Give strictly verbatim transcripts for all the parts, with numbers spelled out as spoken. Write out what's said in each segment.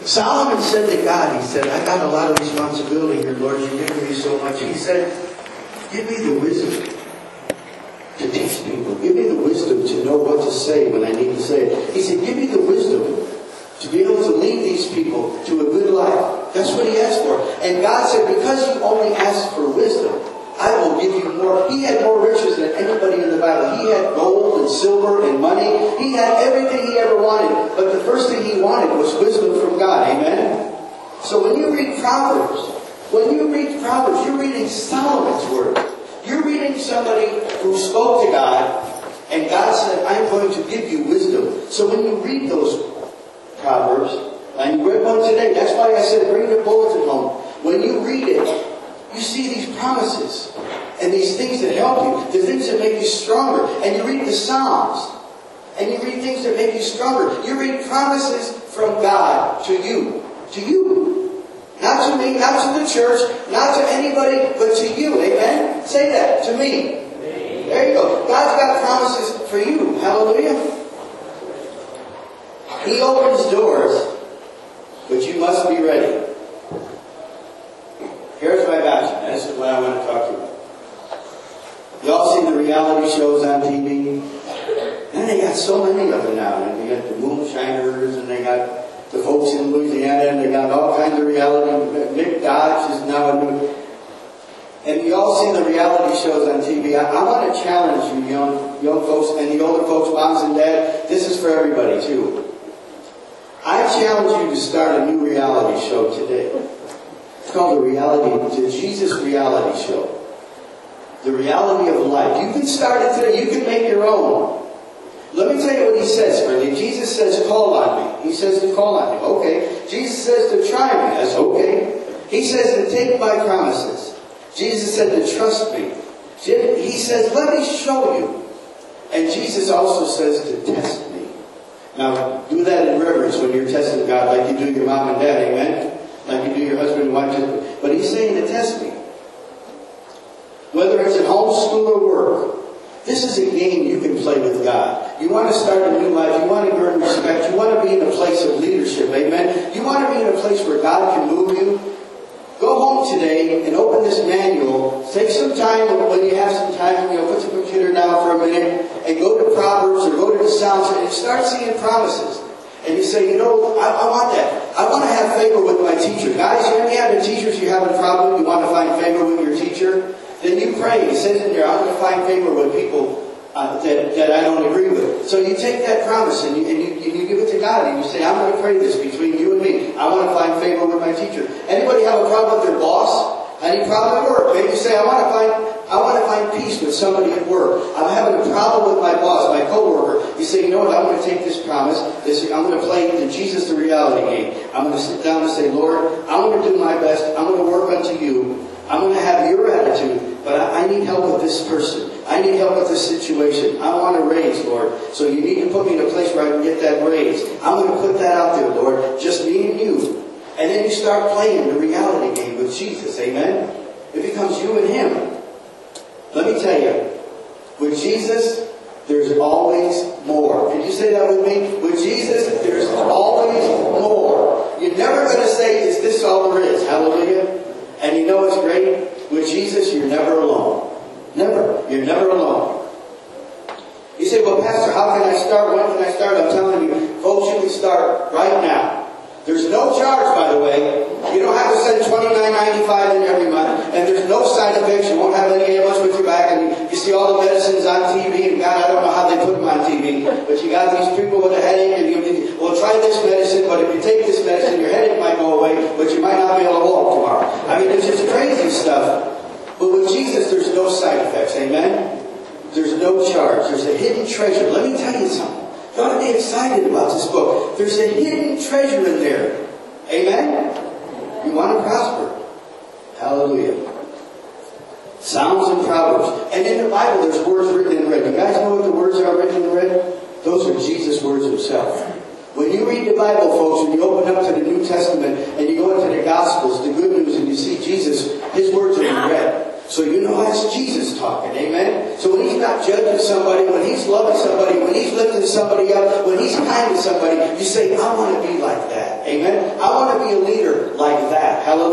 Solomon said to God, he said, I got a lot of responsibility here, Lord. You've given me so much. He said, give me the wisdom to teach people. Give me the wisdom to know what to say when I need to say it. He said, give me the wisdom to be able to lead these people to a good life. That's what he asked for. And God said, because you only asked for wisdom, I will give you more. He had more riches than anybody in the Bible. He had gold and silver and money. He had everything he ever wanted. But the first thing he wanted was wisdom from God. Amen? So when you read Proverbs, when you read Proverbs, you're reading Solomon's word. You're reading somebody who spoke to God, and God said, I'm going to give you wisdom. So when you read those Proverbs, and you read one today, that's why I said bring the bulletin home. When you read it, you see these promises and these things that help you, the things that make you stronger. And you read the Psalms, and you read things that make you stronger. You read promises from God to you. To you. Not to me, not to the church, not to anybody, but to you. Amen? Say that. To me. Amen. There you go. God's got promises for you. Hallelujah. He opens doors, but you must be ready. Here's what I got you. This is what I want to talk to you about. Y'all see the reality shows on T V? And they got so many of them now. And they got the Moonshiners, and they got the folks in Louisiana, and they got all kinds of reality. Nick Dodge is now a new. And you all see the reality shows on T V. I, I want to challenge you, young, young folks, and the older folks, moms and dads. This is for everybody, too. I challenge you to start a new reality show today. It's called the reality, the Jesus reality show. The reality of life. You can start it today. You can make your own. Let me tell you what he says, friend. Jesus says, call on me. He says to call on me. Okay. Jesus says to try me. That's okay. He says to take my promises. Jesus said to trust me. He says, let me show you. And Jesus also says to test me. Now, do that in reverence when you're testing God like you do your mom and dad. Amen? Like you do your husband and wife. But he's saying to test me. Whether it's at home, school, or work. This is a game you can play with God. You want to start a new life. You want to earn respect. You want to be in a place of leadership. Amen? You want to be in a place where God can move you. Go home today and open this manual. Take some time when you have some time. You know, put the computer down for a minute and go to Proverbs or go to the Psalms and start seeing promises. And you say, you know, I, I want that. I want to have favor with my teacher. Guys, you any other teachers you have a problem? You want to find favor with your teacher? Then you pray. It says in there, I'm going to find favor with people uh, that, that I don't agree with. So you take that promise and you, and, you, and you give it to God. And you say, I'm going to pray this between you and me. I want to find favor with my teacher. Anybody have a problem with their boss? Any problem at work? Maybe you say, I want to find I want to find peace with somebody at work. I'm having a problem with my boss, my coworker. You say, you know what? I'm going to take this promise. This, I'm going to play the Jesus the reality game. I'm going to sit down and say, Lord, I'm going to do my best. I'm going to work unto you. I'm going to have your attitude, but I, I need help with this person. I need help with this situation. I want a raise, Lord. So you need to put me in a place where I can get that raise. I'm going to put that out there, Lord. Just me and you. And then you start playing the reality game with Jesus. Amen? It becomes you and Him. Let me tell you, with Jesus, there's always more. Can you say that with me? With Jesus, there's always more. You're never going to say, is this all there is? Hallelujah. And you know what's great? With Jesus, you're never alone. Never. You're never alone. You say, well, Pastor, how can I start? When can I start? I'm telling you, folks, you can start right now. There's no charge, by the way. You don't have to send twenty-nine ninety-five in every month. And there's no side effects. You won't have any of us with your back. And you, you see all the medicines on T V. And God, I don't know how they put them on T V. But you got these people with a headache. And you, you well, try this medicine. But if you take this medicine, your headache might go away. But you might not be able to walk tomorrow. I mean, it's just crazy stuff. But with Jesus, there's no side effects. Amen? There's no charge. There's a hidden treasure. Let me tell you something. You ought to be excited about this book. There's a hidden treasure in there. Amen? You want to prosper. Hallelujah. Psalms and Proverbs. And in the Bible, there's words written in red. You guys know what the words are written in red? Those are Jesus' words himself. When you read the Bible, folks, and you open up to the New Testament, and you go into the Gospels, the good news, and you see Jesus, His words are in red. So you know that's Jesus talking, amen? So when He's not judging somebody, when He's loving somebody, when He's lifting somebody up, when He's kind to somebody, you say, I want to be like that, amen? I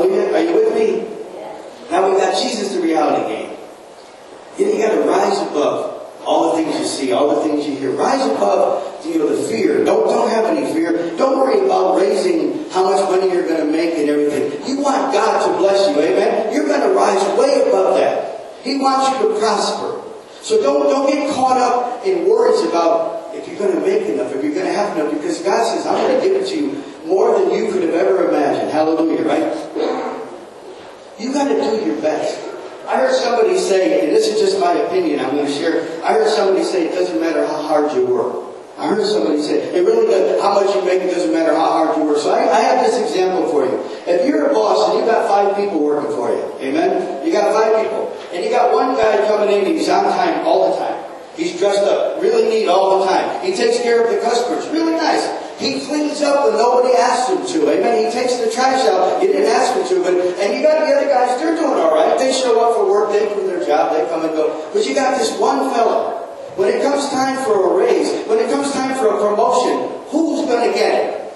Hallelujah. Are you with me? Now we got Jesus, the reality game. You know, you got to rise above all the things you see, all the things you hear. Rise above, you know, the fear. Don't, don't have any fear. Don't worry about raising how much money you're going to make and everything. You want God to bless you, amen? You're going to rise way above that. He wants you to prosper. So don't, don't get caught up in worries about if you're going to make enough, if you're going to have enough, because God says, I'm going to give it to you more than you could have ever imagined. Hallelujah, right? You got to do your best. I heard somebody say, and this is just my opinion, I'm going to share. I heard somebody say, it doesn't matter how hard you work. I heard somebody say, it really does. How much you make, it doesn't matter how hard you work. So I, I have this example for you. If you're a boss and you've got five people working for you, amen? You got five people. And you got one guy coming in and he's on time all the time. He's dressed up really neat all the time. He takes care of the customers really nice. He cleans up when nobody asked him to. Amen. He takes the trash out. You didn't ask him to. But, and you got the other guys, they're doing all right. They show up for work. They do their job. They come and go. But you got this one fella. When it comes time for a raise, when it comes time for a promotion, who's going to get it?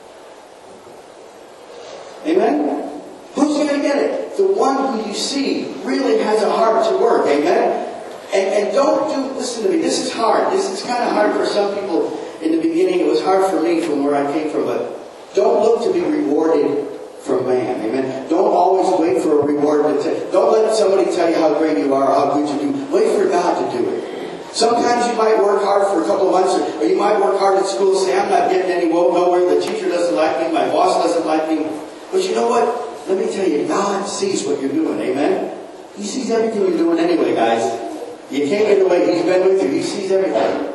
Amen? Who's going to get it? The one who you see really has a heart to work. Amen? And, and don't do, listen to me, this is hard. This is kind of hard for some people in the beginning. It was hard for me from where I came from. But don't look to be rewarded from man. Amen? Don't always wait for a reward. To t- don't let somebody tell you how great you are, how good you do. Wait for God to do it. Sometimes you might work hard for a couple of months, or, or you might work hard at school and say, I'm not getting any well nowhere, the teacher doesn't like me, my boss doesn't like me. But you know what? Let me tell you, God sees what you're doing, amen? He sees everything you're doing anyway, guys. You can't get away. He's been with you. He sees everything.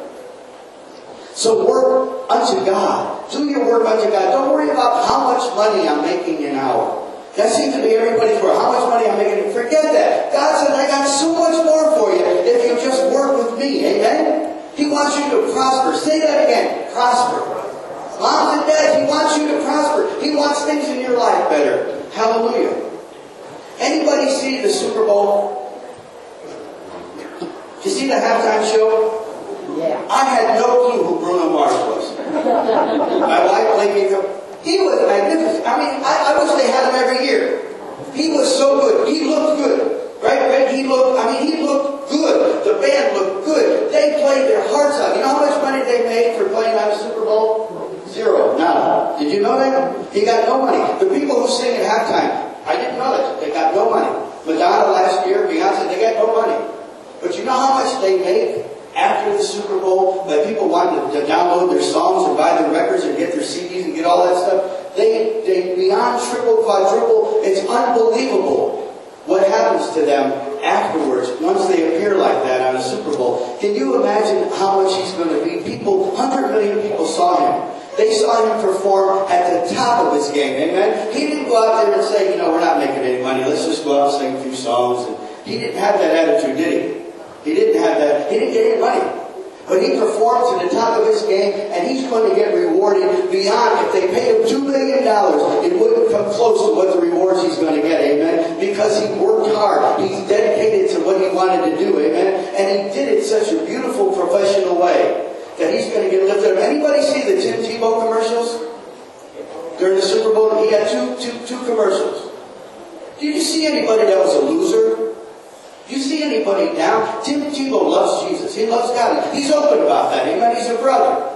So work unto God. Do your work unto God. Don't worry about how much money I'm making an hour. That seems to be everybody's word. How much money I'm making? Forget that. God said, I got so much more for you if you just work with me. Amen? He wants you to prosper. Say that again. Prosper. Moms and dads, He wants you to prosper. He wants things in your life better. Hallelujah. Anybody see the Super Bowl? Did you see the halftime show? Yeah. I had no clue who Bruno Mars was. My wife played me. He was magnificent. I mean, I, I wish they had him every year. He was so good. He looked good. Right, right? He looked, I mean, he looked good. The band looked good. They played their hearts out. You know how much money they made for playing on the Super Bowl? Zero. Nada. Did you know that? He got no money. The people who sing at halftime, I didn't know that. They got no money. Madonna last year, Beyonce, they got no money. But you know how much they make after the Super Bowl, that people wanted to download their songs and buy their records and get their C Ds and get all that stuff? They, they beyond triple, quadruple. It's unbelievable what happens to them afterwards once they appear like that on a Super Bowl. Can you imagine how much he's going to be? People, one hundred million people saw him. They saw him perform at the top of his game. Amen? He didn't go out there and say, you know, we're not making any money. Let's just go out and sing a few songs. And he didn't have that attitude, did he? He didn't have that. He didn't get any money. But he performed to the top of his game, and he's going to get rewarded beyond. If they paid him two billion dollars, it wouldn't come close to what the rewards he's going to get, amen? Because he worked hard. He's dedicated to what he wanted to do, amen? And he did it in such a beautiful, professional way that he's going to get lifted up. Anybody see the Tim Tebow commercials? During the Super Bowl, he had two, two, two commercials. Did you see anybody that was a loser? You see anybody down? Tim Tebow loves Jesus. He loves God. He's open about that. Amen. He's a brother.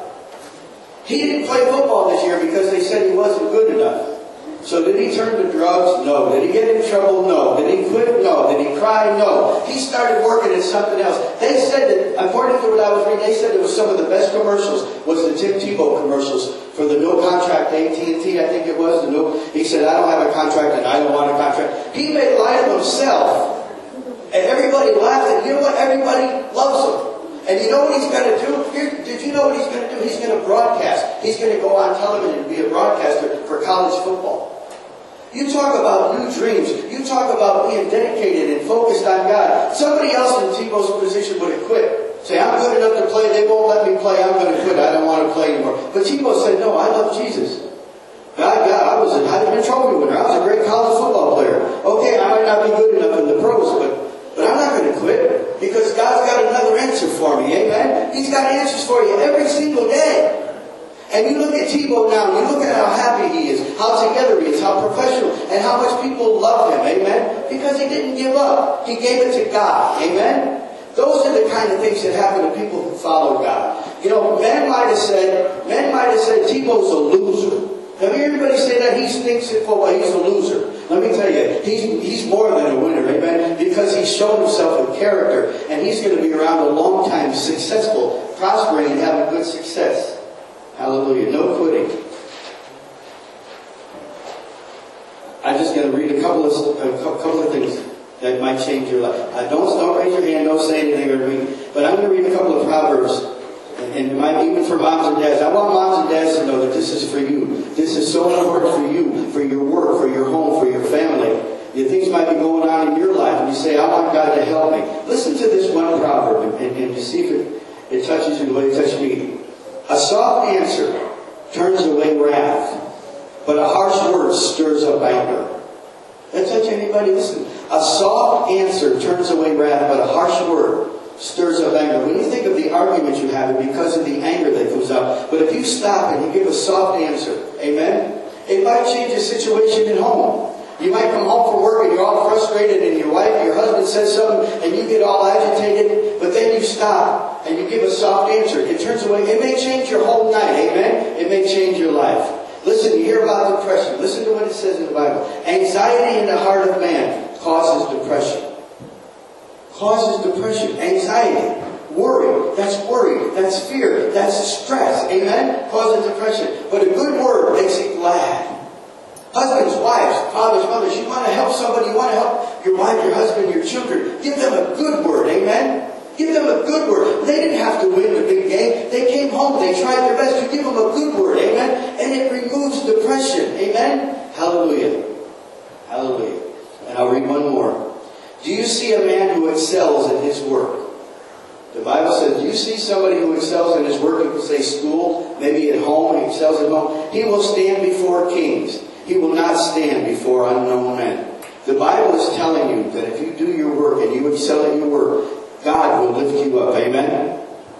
He didn't play football this year because they said he wasn't good enough. So did he turn to drugs? No. Did he get in trouble? No. Did he quit? No. Did he cry? No. He started working at something else. They said that, according to what I was reading, they said it was some of the best commercials was the Tim Tebow commercials for the no contract A T and T, I think it was. The no, he said, I don't have a contract and I don't want a contract. He made light of himself. And everybody laughed, and you know what? Everybody loves him. And you know what he's going to do? Here, did you know what he's going to do? He's going to broadcast. He's going to go on television and be a broadcaster for college football. You talk about new dreams. You talk about being dedicated and focused on God. Somebody else in Tebow's position would have quit. Say, I'm good enough to play. They won't let me play. I'm going to quit. I don't want to play anymore. But Tebow said, no, I love Jesus. God, God, I was a Heisman Trophy winner. I was a great college football player. Okay, I might not be good enough in the pros, but But I'm not going to quit because God's got another answer for me. Amen? He's got answers for you every single day. And you look at Tebow now, and you look at how happy he is, how together he is, how professional, and how much people love him. Amen? Because he didn't give up. He gave it to God. Amen? Those are the kind of things that happen to people who follow God. You know, men might have said, men might have said, Tebow's a loser. Have you heard anybody say that? He stinks at football. He's a loser. Let me tell you, he's, he's more than a winner, amen? Because he's shown himself with character. And he's going to be around a long time, successful, prospering, and having good success. Hallelujah. No quitting. I'm just going to read a couple of, a couple of things that might change your life. Uh, don't, don't raise your hand, don't say anything or read. But I'm going to read a couple of Proverbs. And it might be even for moms and dads. I want moms and dads to know that this is for you. This is so important for you, for your work, for your home, for your family. The things might be going on in your life, and you say, I want God to help me. Listen to this one proverb, and, and, and you see if it, it touches you the way it touched me. A soft answer turns away wrath, but a harsh word stirs up anger. That touch anybody? Listen. A soft answer turns away wrath, but a harsh word stirs up anger. When you think of the argument you have, it's because of the anger that comes up. But if you stop and you give a soft answer, amen, it might change the situation at home. You might come home from work and you're all frustrated, and your wife, your husband says something, and you get all agitated, but then you stop and you give a soft answer. It turns away. It may change your whole night, amen? It may change your life. Listen, you hear about depression. Listen to what it says in the Bible. Anxiety in the heart of man causes depression. Causes depression, anxiety, worry. That's worry. That's fear. That's stress. Amen? Causes depression. But a good word makes it glad. Husbands, wives, fathers, mothers, you want to help somebody, you want to help your wife, your husband, your children. Give them a good word. Amen? Give them a good word. They didn't have to win the big game. They came home. They tried their best. You give them a good word. Amen? And it removes depression. Amen? Hallelujah. Hallelujah. And I'll read one more. Do you see a man who excels in his work? The Bible says, do you see somebody who excels in his work? You can say school, maybe at home, he excels at home. He will stand before kings. He will not stand before unknown men. The Bible is telling you that if you do your work and you excel in your work, God will lift you up. Amen?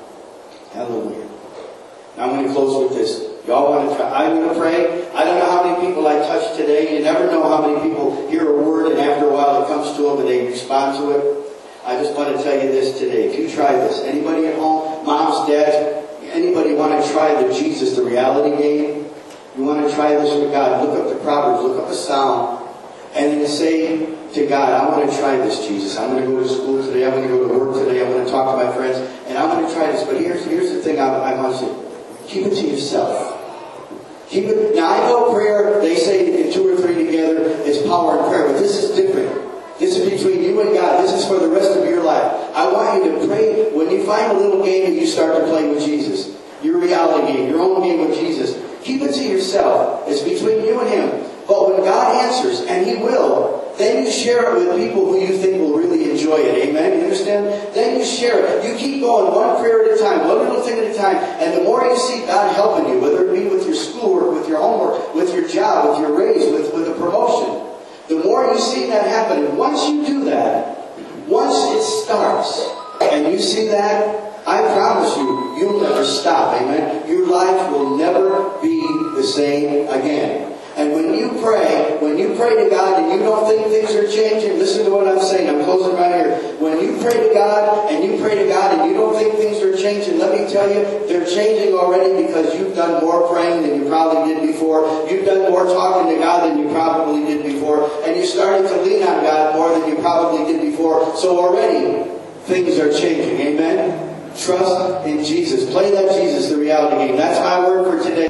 Hallelujah. Now I'm going to close with this. Y'all want to try? I'm going to pray. I don't know how many people I touched today. You never know how many people hear a word and after a while it comes to them and they respond to it. I just want to tell you this today. If you try this, anybody at home, moms, dads, anybody want to try the Jesus, the reality game? You want to try this with God? Look up the Proverbs, look up a Psalm, and then say to God, I want to try this, Jesus. I'm going to go to school today. I'm going to go to work today. I'm going to talk to my friends, and I'm going to try this. But here's here's the thing I, I want you to keep it to yourself. Keep it. Now I know prayer, they say in two or three together is power in prayer, but this is different. This is between you and God. This is for the rest of your life. I want you to pray when you find a little game and you start to play with Jesus. Your reality game, your own game with Jesus. Keep it to yourself. It's between you and Him. But when God answers, and He will, then you share it with people who you think will really enjoy it. Amen? You understand? Then you share it. You keep going one prayer at a time, one little thing at a time. And the more you see God helping you, whether it be with your schoolwork, with your homework, with your job, with your raise, with, with a promotion, the more you see that happen. And once you do that, once it starts, and you see that, I promise you, you'll never stop. Amen? Your life will never be the same again. And when you pray, when you pray to God and you don't think things are changing, listen to what I'm saying. I'm closing right here. When you pray to God and you pray to God and you don't think things are changing, let me tell you, they're changing already because you've done more praying than you probably did before. You've done more talking to God than you probably did before. And you're starting to lean on God more than you probably did before. So already, things are changing. Amen? Trust in Jesus. Play that Jesus, the reality game. That's my word for today.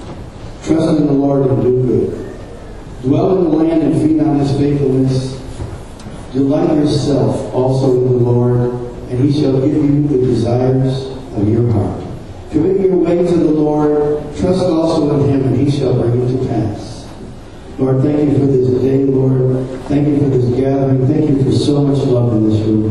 Trust in the Lord and do good. Dwell in the land and feed on His faithfulness. Delight yourself also in the Lord, and He shall give you the desires of your heart. Commit your way to the Lord. Trust also in Him, and He shall bring it to pass. Lord, thank you for this day, Lord. Thank you for this gathering. Thank you for so much love in this room.